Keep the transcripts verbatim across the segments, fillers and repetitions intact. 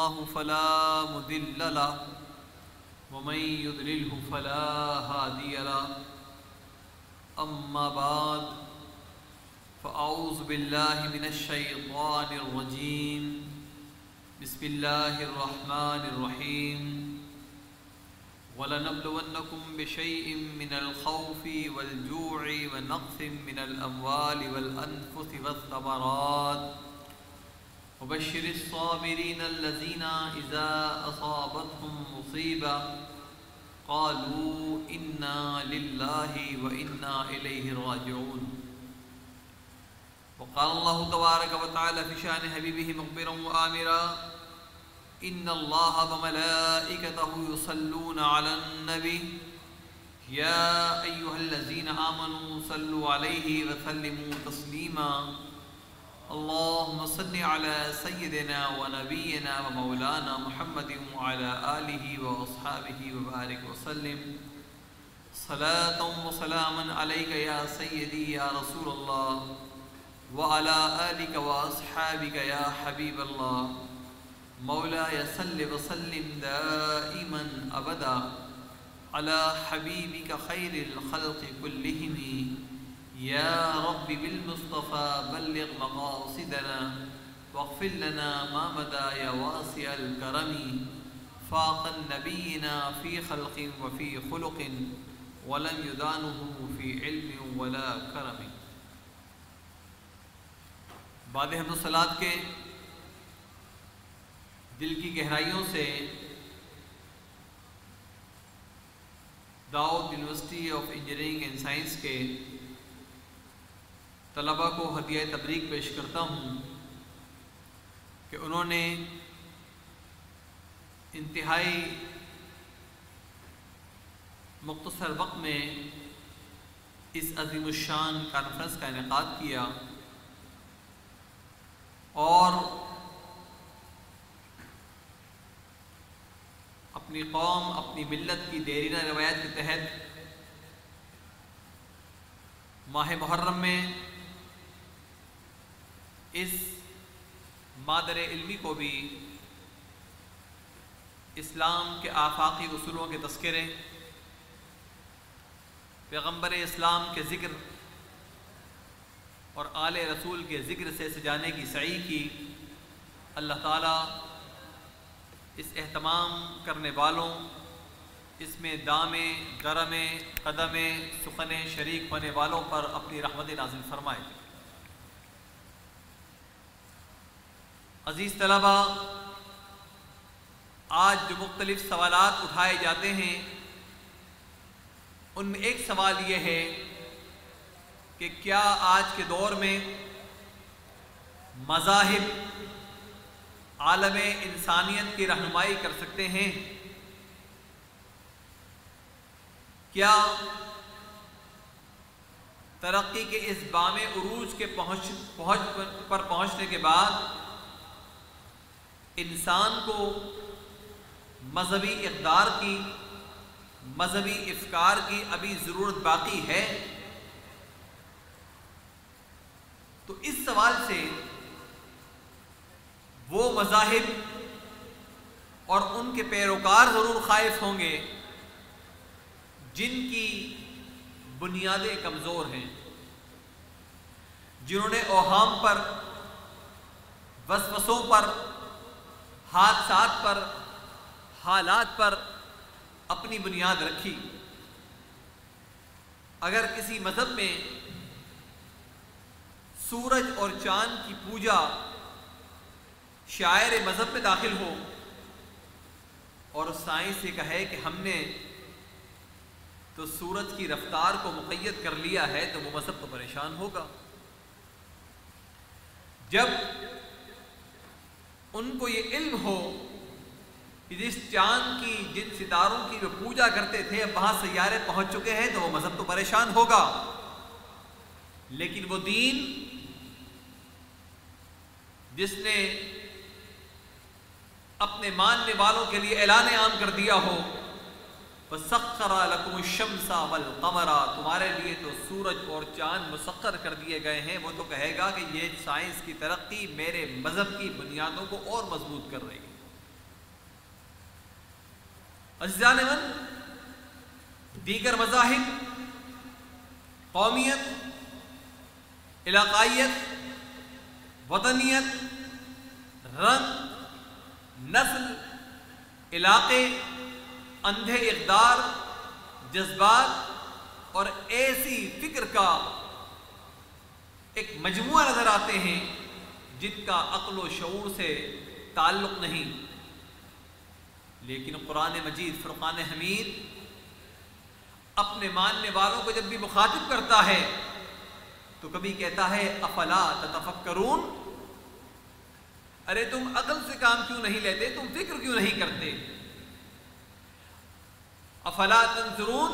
الله فلا مضل له ومن يضلله فلا هادي له أما بعد فأعوذ بالله من الشيطان الرجيم بسم الله الرحمن الرحيم وَلَنَبْلُوَنَّكُمْ بِشَيْءٍ مِّنَ الْخَوْفِ وَالْجُوعِ وَنَقْصٍ مِّنَ الْأَمْوَالِ وَالْأَنفُسِ وَالثَّمَرَاتِ وَبَشِّرِ الصَّابِرِينَ الَّذِينَ إِذَا أَصَابَتْهُم مُّصِيبَةٌ قَالُوا إِنَّا لِلَّهِ وَإِنَّا إِلَيْهِ رَاجِعُونَ. وقال الله تبارك وتعالى في شأن حبيبه مخبرا وآمرا إن الله وملائكته يصلون على النبي يا أيها الذين آمنوا صلوا عليه وسلموا تسليما. اللهم صل على سيدنا ونبينا ومولانا محمد وعلى آله وأصحابه وبارك وسلم صلاة وسلاما عليك يا سيدي يا رسول الله وعلى آلك وأصحابك يا حبيب الله. مولاي صل وسلم دائما ابدا على حبيبك خير الخلق كلهم يا رب بالمصطفى بلغ مقاصدنا واغفر لنا ما مدى يا واسع الكرم. فاق النبينا في خلق وفي خلق ولم يدانه في علم ولا كرم. بعد حمد و صلات کے دل کی گہرائیوں سے Dawood university of engineering and science کے طلباء کو ہدیہ تبریک پیش کرتا ہوں کہ انہوں نے انتہائی مختصر وقت میں اس عظیم الشان کانفرنس کا انعقاد کیا اور اپنی قوم اپنی ملت کی دیرینہ روایت کے تحت ماہ محرم میں اس مادر علمی کو بھی اسلام کے آفاقی اصولوں کے تذکرے، پیغمبر اسلام کے ذکر اور آل رسول کے ذکر سے سجانے کی سعی کی. اللہ تعالیٰ اس اہتمام کرنے والوں، اس میں دامے گرمے قدمے سخنے شریک ہونے والوں پر اپنی رحمت نازل فرمائے. عزیز طلبہ، آج جو مختلف سوالات اٹھائے جاتے ہیں ان میں ایک سوال یہ ہے کہ کیا آج کے دور میں مذاہب عالم انسانیت کی رہنمائی کر سکتے ہیں؟ کیا ترقی کے اس بام عروج کے پہنچ پہنچ پر پہنچنے کے بعد انسان کو مذہبی اقدار کی، مذہبی افکار کی ابھی ضرورت باقی ہے؟ تو اس سوال سے وہ مذاہب اور ان کے پیروکار ضرور خائف ہوں گے جن کی بنیادیں کمزور ہیں، جنہوں نے اوہام پر، وسوسوں پر، حادثات پر، حالات پر اپنی بنیاد رکھی. اگر کسی مذہب میں سورج اور چاند کی پوجا شاعر مذہب میں داخل ہو اور سائنس سے کہے کہ ہم نے تو سورج کی رفتار کو مقید کر لیا ہے، تو وہ مذہب تو پریشان ہوگا. جب ان کو یہ علم ہو کہ جس چاند کی، جن ستاروں کی جو پوجا کرتے تھے اب وہاں سیارے پہنچ چکے ہیں، تو وہ مذہب تو پریشان ہوگا. لیکن وہ دین جس نے اپنے ماننے والوں کے لیے اعلان عام کر دیا ہو وَسَخَّرَ لَكُمُ الشَّمْسَ وَالْقَمَرَ، تمہارے لیے تو سورج اور چاند مسخر کر دیے گئے ہیں، وہ تو کہے گا کہ یہ سائنس کی ترقی میرے مذہب کی بنیادوں کو اور مضبوط کر رہی ہے. عزیزان من، دیگر مذاہب، قومیت، علاقائیت، وطنیت، رنگ، نسل، علاقے، اندھے اقدار، جذبات اور ایسی فکر کا ایک مجموعہ نظر آتے ہیں جن کا عقل و شعور سے تعلق نہیں، لیکن قرآن مجید فرقان حمید اپنے ماننے والوں کو جب بھی مخاطب کرتا ہے تو کبھی کہتا ہے افلا تتفکرون، ارے تم عقل سے کام کیوں نہیں لیتے، تم فکر کیوں نہیں کرتے، افلا تنظرون،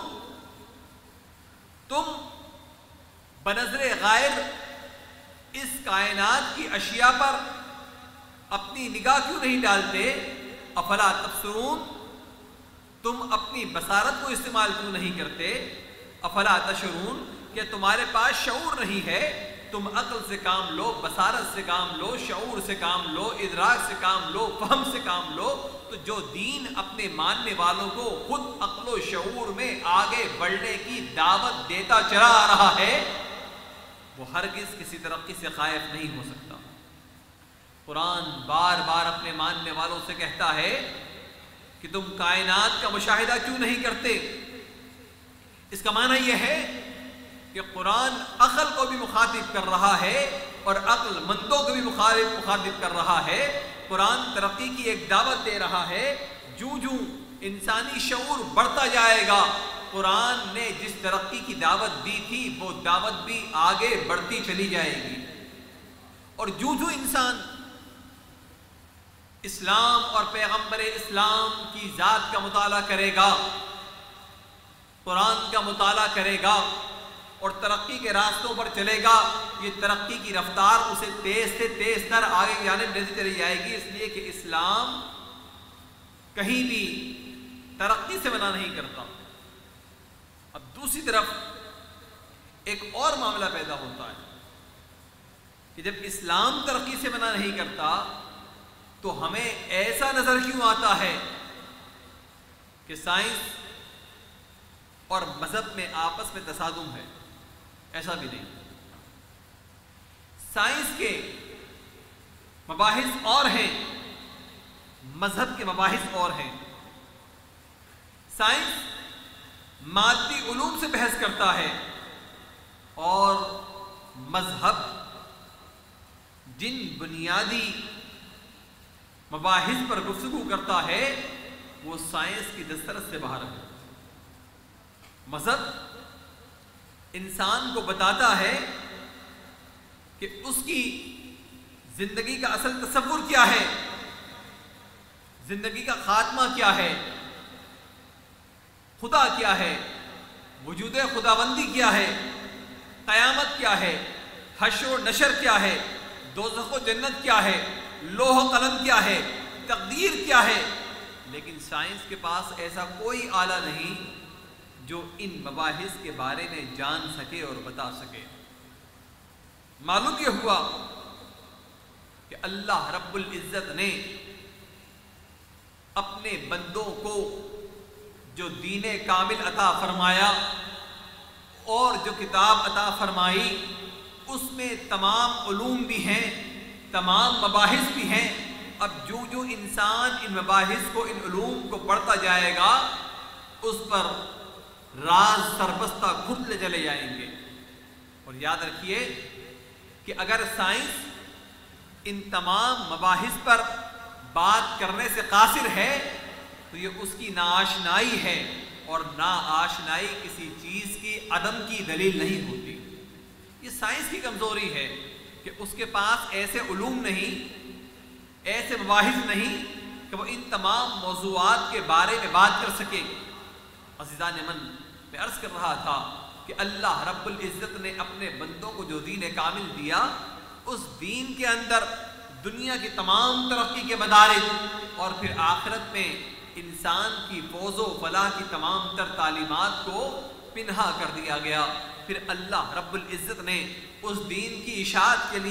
تم بنظر غائب اس کائنات کی اشیاء پر اپنی نگاہ کیوں نہیں ڈالتے، افلا تبصرون، تم اپنی بصارت کو استعمال کیوں نہیں کرتے، افلا تشعرون، کہ تمہارے پاس شعور نہیں ہے، تم عقل سے کام لو، بصارت سے کام لو، شعور سے کام لو، ادراک سے کام لو، فہم سے کام لو۔ تو جو دین اپنے ماننے والوں کو خود عقل و شعور میں آگے بڑھنے کی دعوت دیتا چلا آ رہا ہے وہ ہرگز کسی ترقی سے خائف نہیں ہو سکتا۔ قرآن بار بار اپنے ماننے والوں سے کہتا ہے کہ تم کائنات کا مشاہدہ کیوں نہیں کرتے؟ اس کا معنی یہ ہے کہ قرآن عقل کو بھی مخاطب کر رہا ہے اور عقل مندوں کو بھی مخاطب مخاطب کر رہا ہے۔ قرآن ترقی کی ایک دعوت دے رہا ہے، جوں جوں انسانی شعور بڑھتا جائے گا قرآن نے جس ترقی کی دعوت دی تھی وہ دعوت بھی آگے بڑھتی چلی جائے گی، اور جوں جوں انسان اسلام اور پیغمبر اسلام کی ذات کا مطالعہ کرے گا، قرآن کا مطالعہ کرے گا اور ترقی کے راستوں پر چلے گا، یہ ترقی کی رفتار اسے تیز سے تیز تر آگے کی جانب لیتی چلی جائے گی، اس لیے کہ اسلام کہیں بھی ترقی سے منع نہیں کرتا۔ اب دوسری طرف ایک اور معاملہ پیدا ہوتا ہے کہ جب اسلام ترقی سے منع نہیں کرتا تو ہمیں ایسا نظر کیوں آتا ہے کہ سائنس اور مذہب میں آپس میں تصادم ہے؟ ایسا بھی نہیں، سائنس کے مباحث اور ہیں، مذہب کے مباحث اور ہیں۔ سائنس مادی علوم سے بحث کرتا ہے اور مذہب جن بنیادی مباحث پر گفتگو کرتا ہے وہ سائنس کی دسترس سے باہر ہے۔ مذہب انسان کو بتاتا ہے کہ اس کی زندگی کا اصل تصور کیا ہے، زندگی کا خاتمہ کیا ہے، خدا کیا ہے، وجود خداوندی کیا ہے، قیامت کیا ہے، حشر و نشر کیا ہے، دوزخ و جنت کیا ہے، لوح و قلم کیا ہے، تقدیر کیا ہے۔ لیکن سائنس کے پاس ایسا کوئی آلہ نہیں جو ان مباحث کے بارے میں جان سکے اور بتا سکے۔ معلوم یہ ہوا کہ اللہ رب العزت نے اپنے بندوں کو جو دین کامل عطا فرمایا اور جو کتاب عطا فرمائی اس میں تمام علوم بھی ہیں، تمام مباحث بھی ہیں۔ اب جو جو انسان ان مباحث کو، ان علوم کو پڑھتا جائے گا اس پر راز سربستہ کھلتے چلے جائیں گے۔ اور یاد رکھیے کہ اگر سائنس ان تمام مباحث پر بات کرنے سے قاصر ہے تو یہ اس کی ناآشنائی ہے، اور ناآشنائی کسی چیز کی عدم کی دلیل نہیں ہوتی۔ یہ سائنس کی کمزوری ہے کہ اس کے پاس ایسے علوم نہیں، ایسے مباحث نہیں کہ وہ ان تمام موضوعات کے بارے میں بات کر سکے۔ عزیزان من، میں عرض کر رہا تھا کہ اللہ رب العزت نے اپنے بندوں کو جو دین کامل دیا اس دین کے اندر دنیا کی تمام ترقی کے مدارج اور پھر آخرت میں انسان کی فوز و فلاح کی تمام تر تعلیمات کو پنہا کر دیا گیا۔ پھر اللہ رب العزت نے اس دین کی اشاعت کے لیے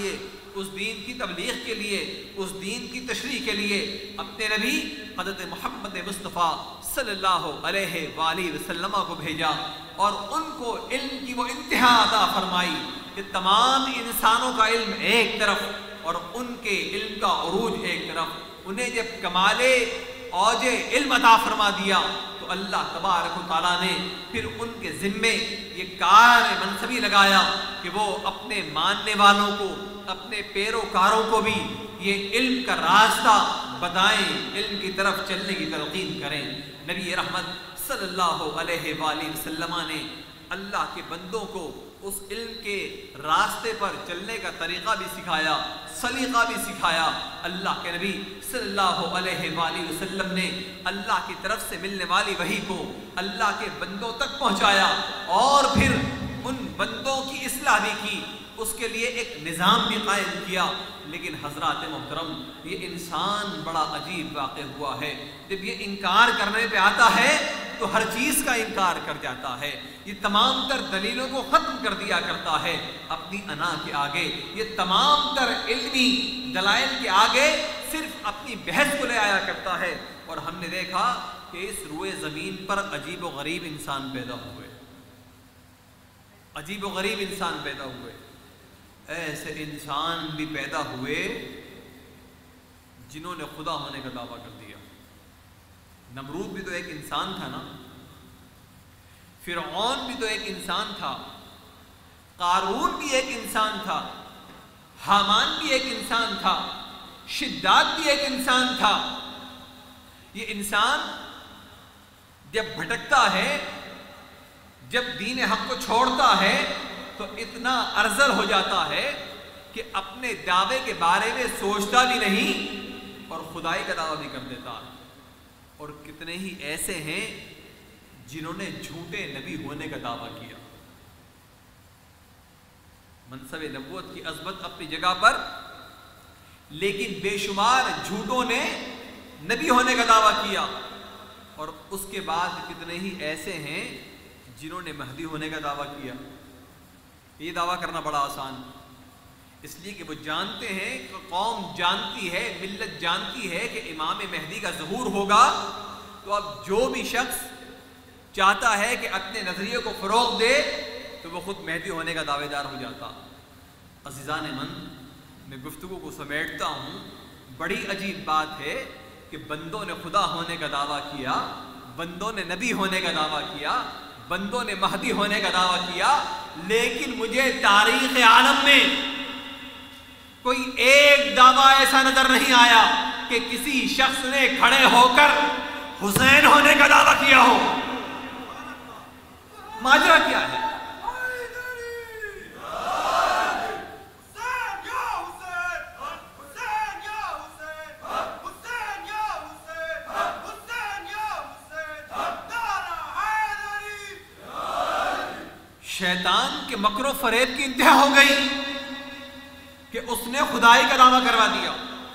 اس دین کی تبلیغ کے لیے، اس دین کی تشریح کے لیے اپنے نبی حضرت محمد مصطفیٰ صلی اللہ علیہ وآلہ وسلم کو بھیجا، اور ان کو علم کی وہ انتہا عطا فرمائی کہ تمام انسانوں کا علم ایک طرف اور ان کے علم کا عروج ایک طرف۔ انہیں جب کمال اوج علم عطا فرما دیا تو اللہ تبارک و تعالیٰ نے پھر ان کے ذمے یہ کار منصبی لگایا کہ وہ اپنے ماننے والوں کو، اپنے پیروکاروں کو بھی یہ علم کا راستہ بتائیں، علم کی طرف چلنے کی تلقین کریں۔ نبی رحمت صلی اللہ علیہ وآلہ وسلم نے اللہ کے بندوں کو اس علم کے راستے پر چلنے کا طریقہ بھی سکھایا، سلیقہ بھی سکھایا۔ اللہ کے نبی صلی اللہ علیہ وآلہ وسلم نے اللہ کی طرف سے ملنے والی وحی کو اللہ کے بندوں تک پہنچایا، اور پھر ان بندوں کی اصلاح بھی کی، اس کے لیے ایک نظام بھی قائم کیا۔ لیکن حضرات محترم، یہ انسان بڑا عجیب واقع ہوا ہے، جب یہ انکار کرنے پہ آتا ہے تو ہر چیز کا انکار کر جاتا ہے، یہ تمام تر دلیلوں کو ختم کر دیا کرتا ہے اپنی انا کے آگے، یہ تمام تر علمی دلائل کے آگے صرف اپنی بحث کو لے آیا کرتا ہے۔ اور ہم نے دیکھا کہ اس روئے زمین پر عجیب و غریب انسان پیدا ہوئے، عجیب و غریب انسان پیدا ہوئے۔ ایسے انسان بھی پیدا ہوئے جنہوں نے خدا ہونے کا دعویٰ کر دیا۔ نمرود بھی تو ایک انسان تھا نا، فرعون بھی تو ایک انسان تھا، قارون بھی ایک انسان تھا، حامان بھی ایک انسان تھا، شداد بھی ایک انسان تھا۔ یہ انسان جب بھٹکتا ہے، جب دین حق کو چھوڑتا ہے تو اتنا ارذل ہو جاتا ہے کہ اپنے دعوے کے بارے میں سوچتا بھی نہیں اور خدائی کا دعویٰ بھی کر دیتا ہے۔ اور کتنے ہی ایسے ہیں جنہوں نے جھوٹے نبی ہونے کا دعویٰ کیا۔ منصب نبوت کی عظمت اپنی جگہ پر، لیکن بے شمار جھوٹوں نے نبی ہونے کا دعویٰ کیا، اور اس کے بعد کتنے ہی ایسے ہیں جنہوں نے مہدی ہونے کا دعویٰ کیا۔ یہ دعویٰ کرنا بڑا آسان، اس لیے کہ وہ جانتے ہیں کہ قوم جانتی ہے، ملت جانتی ہے کہ امام مہدی کا ظہور ہوگا، تو اب جو بھی شخص چاہتا ہے کہ اپنے نظریے کو فروغ دے تو وہ خود مہدی ہونے کا دعوے دار ہو جاتا۔ عزیزان من، میں گفتگو کو سمیٹتا ہوں۔ بڑی عجیب بات ہے کہ بندوں نے خدا ہونے کا دعویٰ کیا، بندوں نے نبی ہونے کا دعویٰ کیا، بندوں نے مہدی ہونے کا دعویٰ کیا، لیکن مجھے تاریخ عالم میں کوئی ایک دعویٰ ایسا نظر نہیں آیا کہ کسی شخص نے کھڑے ہو کر حسین ہونے کا دعویٰ کیا ہو۔ ماجرا کیا ہے؟ شیطان کے مکر و فریب کی انتہا ہو گئی کہ اس نے خدائی کا دعویٰ کروا دیا،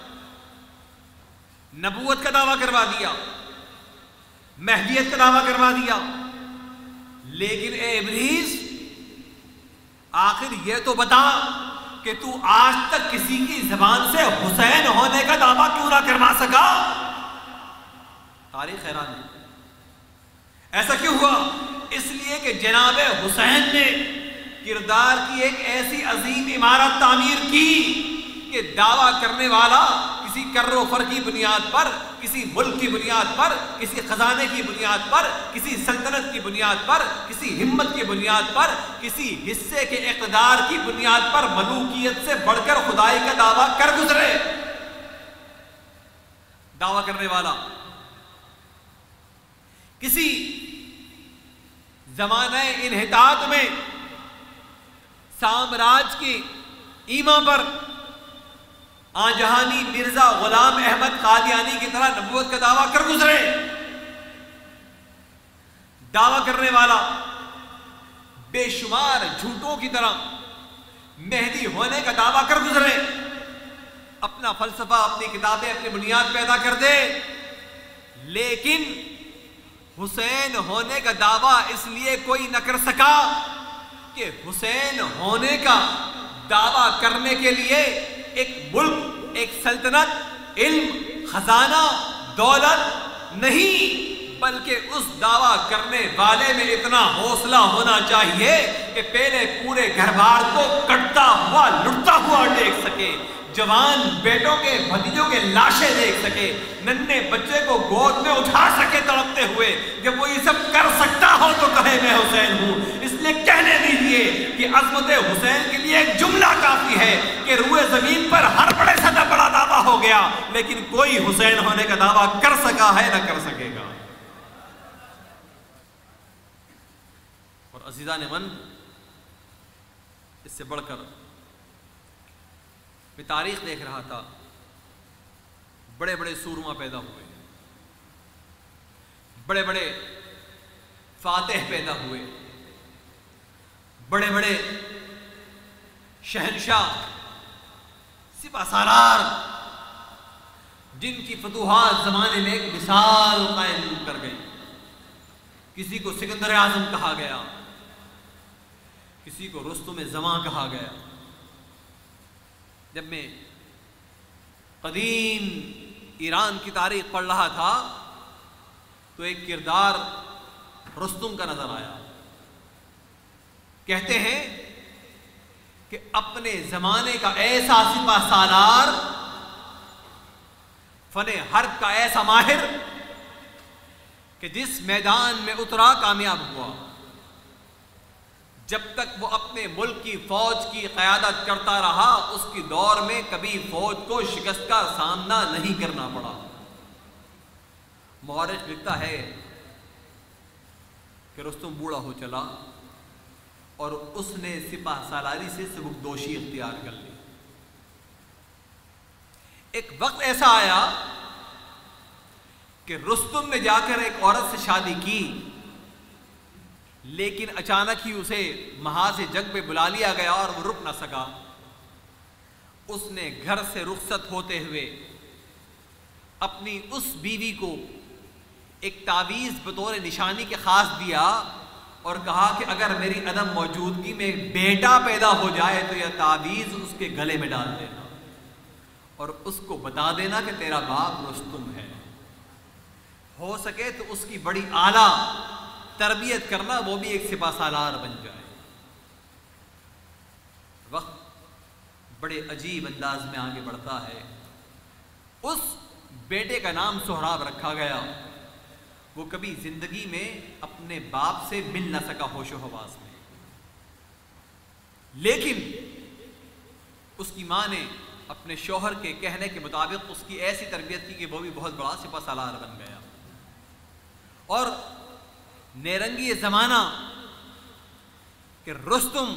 نبوت کا دعویٰ کروا دیا، مہدیت کا دعویٰ کروا دیا۔ لیکن اے ابلیس، آخر یہ تو بتا کہ تو آج تک کسی کی زبان سے حسین ہونے کا دعویٰ کیوں نہ کروا سکا؟ تاریخ حیران ہے۔ ایسا کیوں ہوا؟ اس لیے کہ جناب حسین نے کردار کی ایک ایسی عظیم عمارت تعمیر کی کہ دعویٰ کرنے والا کسی کر و فر کی بنیاد پر، کسی ملک کی بنیاد پر، کسی خزانے کی بنیاد پر، کسی سلطنت کی بنیاد پر، کسی ہمت کی بنیاد پر، کسی حصے کے اقتدار کی بنیاد پر ملوکیت سے بڑھ کر خدائی کا دعویٰ کر گزرے۔ دعویٰ کرنے والا کسی زمانہ انحطاط میں سامراج کی ایما پر آنجہانی مرزا غلام احمد قادیانی کی طرح نبوت کا دعویٰ کر گزرے۔ دعویٰ کرنے والا بے شمار جھوٹوں کی طرح مہدی ہونے کا دعویٰ کر گزرے، اپنا فلسفہ، اپنی کتابیں، اپنی بنیاد پیدا کر دے، لیکن حسین ہونے کا دعویٰ اس لیے کوئی نہ کر سکا کہ حسین ہونے کا دعویٰ کرنے کے لیے ایک ملک، ایک سلطنت، علم، خزانہ، دولت نہیں، بلکہ اس دعویٰ کرنے والے میں اتنا حوصلہ ہونا چاہیے کہ پہلے پورے گھر بار کو کٹتا ہوا لٹتا ہوا دیکھ سکے، جوان بیٹوں کے بھتیجوں کے لاشیں دیکھ سکے، ننھے بچے کو گود میں اٹھا سکے تڑپتے ہوئے۔ جب وہ یہ سب کر سکتا ہو تو کہے میں حسین ہوں۔ اس لیے کہنے دیجئے کہ عظمت حسین کے لیے ایک جملہ کافی ہے کہ روئے زمین پر ہر بڑے سے بڑا دعویٰ ہو گیا، لیکن کوئی حسین ہونے کا دعویٰ کر سکا ہے نہ کر سکے گا۔ اور عزیزان من، اس سے بڑھ کر میں تاریخ دیکھ رہا تھا، بڑے بڑے سورما پیدا ہوئے، بڑے بڑے فاتح پیدا ہوئے، بڑے بڑے شہنشاہ، سپہ سالار، جن کی فتوحات زمانے میں ایک مثال قائم کر گئی۔ کسی کو سکندر اعظم کہا گیا، کسی کو رستم زماں کہا گیا۔ جب میں قدیم ایران کی تاریخ پڑھ رہا تھا تو ایک کردار رستم کا نظر آیا۔ کہتے ہیں کہ اپنے زمانے کا ایسا سپہ سالار، فن حرب کا ایسا ماہر کہ جس میدان میں اترا کامیاب ہوا، جب تک وہ اپنے ملک کی فوج کی قیادت کرتا رہا اس کی دور میں کبھی فوج کو شکست کا سامنا نہیں کرنا پڑا۔ مورخ لکھتا ہے کہ رستم بوڑھا ہو چلا اور اس نے سپہ سالاری سے سبکدوشی اختیار کر لی۔ ایک وقت ایسا آیا کہ رستم نے جا کر ایک عورت سے شادی کی، لیکن اچانک ہی اسے محاذ جنگ پہ بلا لیا گیا اور وہ رک نہ سکا۔ اس نے گھر سے رخصت ہوتے ہوئے اپنی اس بیوی کو ایک تعویذ بطور نشانی کے خاص دیا اور کہا کہ اگر میری عدم موجودگی میں بیٹا پیدا ہو جائے تو یہ تعویذ اس کے گلے میں ڈال دینا اور اس کو بتا دینا کہ تیرا باپ رستم ہے۔ ہو سکے تو اس کی بڑی اعلیٰ تربیت کرنا، وہ بھی ایک سپہ سالار بن جائے۔ وقت بڑے عجیب انداز میں آگے بڑھتا ہے۔ اس بیٹے کا نام سہراب رکھا گیا۔ وہ کبھی زندگی میں اپنے باپ سے مل نہ سکا ہوش و حواس میں، لیکن اس کی ماں نے اپنے شوہر کے کہنے کے مطابق اس کی ایسی تربیت کی کہ وہ بھی بہت بڑا سپہ سالار بن گیا۔ اور نیرنگی زمانہ کہ رستم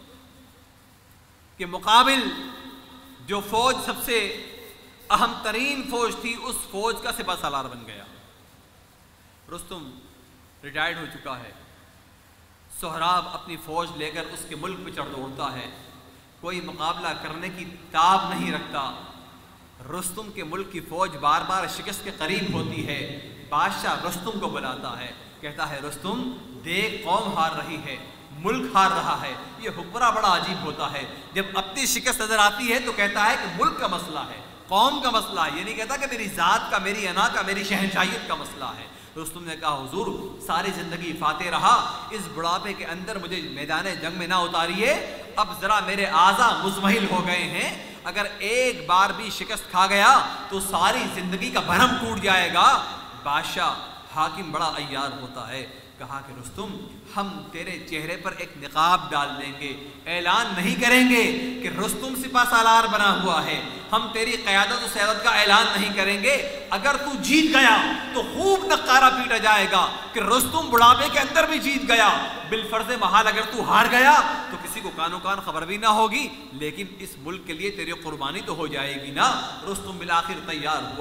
کے مقابل جو فوج سب سے اہم ترین فوج تھی، اس فوج کا سپہ سالار بن گیا۔ رستم ریٹائرڈ ہو چکا ہے، سہراب اپنی فوج لے کر اس کے ملک پہ چڑھ دوڑتا ہے، کوئی مقابلہ کرنے کی تاب نہیں رکھتا۔ رستم کے ملک کی فوج بار بار شکست کے قریب ہوتی ہے۔ بادشاہ رستم کو بلاتا ہے، کہتا ہے رستم دیکھ قوم ہار رہی ہے، ملک ہار رہا ہے۔ یہ حکمراں بڑا عجیب ہوتا ہے، جب اپنی شکست نظر آتی ہے تو کہتا ہے کہ ملک کا مسئلہ ہے، قوم کا مسئلہ ہے، یہ نہیں کہتا کہ میری ذات کا، میری انا کا، میری شہنشاہیت کا مسئلہ ہے۔ رستم نے کہا حضور ساری زندگی فاتح رہا، اس بڑھاپے کے اندر مجھے میدان جنگ میں نہ اتاریے، اب ذرا میرے اعضاء مزمحل ہو گئے ہیں، اگر ایک بار بھی شکست کھا گیا تو ساری زندگی کا بھرم ٹوٹ جائے گا۔ بادشاہ حاکم بڑا عیار ہوتا ہے، کہا کہ رستم ہم تیرے چہرے پر ایک نقاب ڈال دیں گے، اعلان نہیں کریں گے کہ رستم سپہ سالار بنا ہوا ہے، ہم تیری قیادت و سیادت کا اعلان نہیں کریں گے۔ اگر تو جیت گیا تو خوب نقارہ پیٹا جائے گا کہ رستم بڑھاپے کے اندر بھی جیت گیا، بالفرض محال اگر تو ہار گیا تو کسی کو کانوں کان خبر بھی نہ ہوگی، لیکن اس ملک کے لیے تیری قربانی تو ہو جائے گی نا۔ رستم بالآخر تیار ہوا،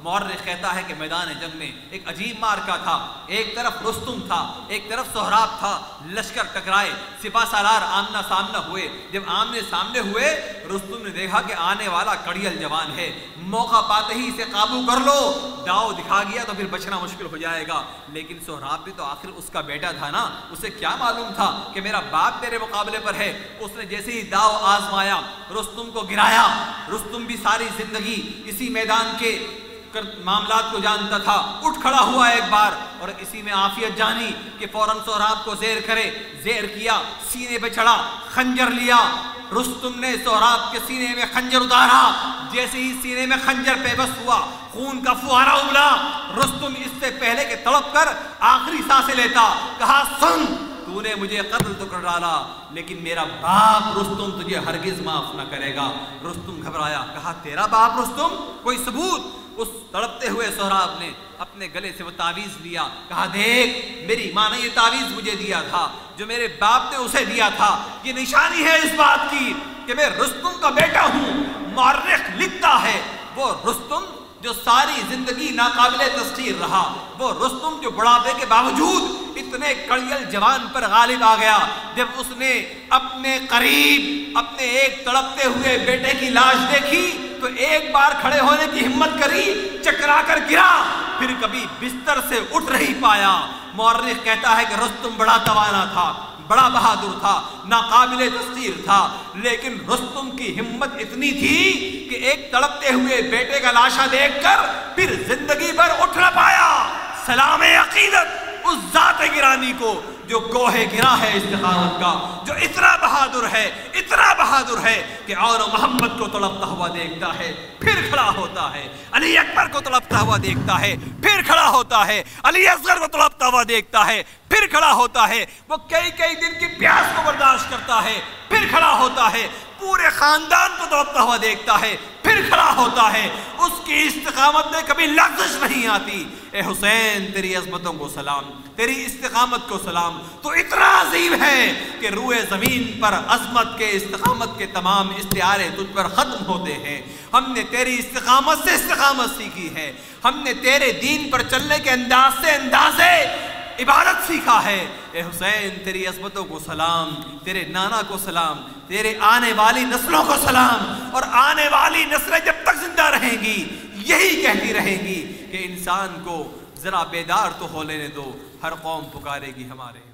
مورخ کہتا ہے کہ میدان جنگ میں ایک عجیب مارکا تھا، ایک طرف رستم تھا، ایک طرف سہراب تھا، لشکر ٹکرائے، سپہ سالار آمنا سامنا ہوئے۔ جب آمنے سامنے ہوئے رستم نے دیکھا کہ آنے والا کڑیل جوان ہے، موقع پاتے ہی اسے قابو کر لو، داؤ دکھا گیا تو پھر بچنا مشکل ہو جائے گا۔ لیکن سہراب بھی تو آخر اس کا بیٹا تھا نا، اسے کیا معلوم تھا کہ میرا باپ میرے مقابلے پر ہے۔ اس نے جیسے ہی داؤ آزمایا رستم کو گرایا۔ رستم بھی ساری زندگی اسی میدان کے معاملات کو جانتا تھا، اٹھ کھڑا ہوا ایک بار اور اسی میں عافیت جانی کہ فوراً سہراب کو زیر کرے، زیر کیا، سینے پہ چڑھا، خنجر لیا۔ رستم نے سہراب کے سینے میں خنجر اتارا، جیسے ہی سینے میں خنجر پیوست ہوا خون کا فوارہ ابلا۔ رستم اس سے پہلے کہ تڑپ کر آخری سانسیں لیتا کہا سن، تو نے مجھے قتل تو کر ڈالا لیکن میرا باپ رستم تجھے ہرگز معاف نہ کرے گا۔ رستم گھبرایا، کہا تیرا باپ رستم، کوئی ثبوت؟ اس تڑپتے ہوئے سہراب نے اپنے گلے سے وہ تعویذ لیا، کہا دیکھ میری ماں نے یہ تعویذ مجھے دیا تھا جو میرے باپ نے اسے دیا تھا، یہ نشانی ہے اس بات کی کہ میں رستم کا بیٹا ہوں۔ مورخ لکھتا ہے وہ رستم جو ساری زندگی ناقابل تسخیر رہا، وہ رستم جو بڑھاپے کے باوجود اتنے کڑیل جوان پر غالب آ گیا، جب اس نے اپنے قریب اپنے ایک تڑپتے ہوئے بیٹے کی لاش دیکھی تو ایک بار کھڑے ہونے کی ہمت کری، چکرا کر گرا، پھر کبھی بستر سے اٹھ نہیں پایا۔ مورخ کہتا ہے کہ رستم بڑا توانا تھا، بڑا بہادر تھا، ناقابل تسخیر تھا، لیکن رستم کی ہمت اتنی تھی کہ ایک تڑپتے ہوئے بیٹے کا لاشا دیکھ کر پھر زندگی بھر اٹھ نہ پایا۔ سلام عقیدت اس ذات گرانی کو جو کوہ گرا ہے استقامت کا، جو اتنا بہادر ہے، اتنا بہادر ہے کہ اور محمد کو تڑپتا ہوا دیکھتا ہے پھر کھڑا ہوتا ہے، علی اکبر کو تڑپتا ہوا دیکھتا ہے پھر کھڑا ہوتا ہے، علی اصغر کو تڑپتا ہوا دیکھتا ہے پھر کھڑا ہوتا ہے، وہ کئی کئی دن کی پیاس کو برداشت کرتا ہے پھر کھڑا ہوتا ہے، پورے خاندان کو تڑپتا ہوا دیکھتا ہے پھر کھڑا ہوتا ہے۔ اس کی استقامت میں کبھی لغزش نہیں آتی۔ اے حسین تیری عظمتوں کو سلام، تیری استقامت کو سلام، تو اتنا عظیم ہے کہ روئے زمین پر عظمت کے استقامت کے تمام استعارے تجھ پر ختم ہوتے ہیں۔ ہم نے تیری استقامت سے استقامت سیکھی ہے، ہم نے تیرے دین پر چلنے کے انداز سے اندازے عبادت سیکھا ہے۔ اے حسین تیری عظمتوں کو سلام، تیرے نانا کو سلام، تیرے آنے والی نسلوں کو سلام، اور آنے والی نسلیں جب تک زندہ رہیں گی یہی کہتی رہیں گی کہ انسان کو ذرا بیدار تو ہو لینے دو، ہر قوم پکارے گی ہمارے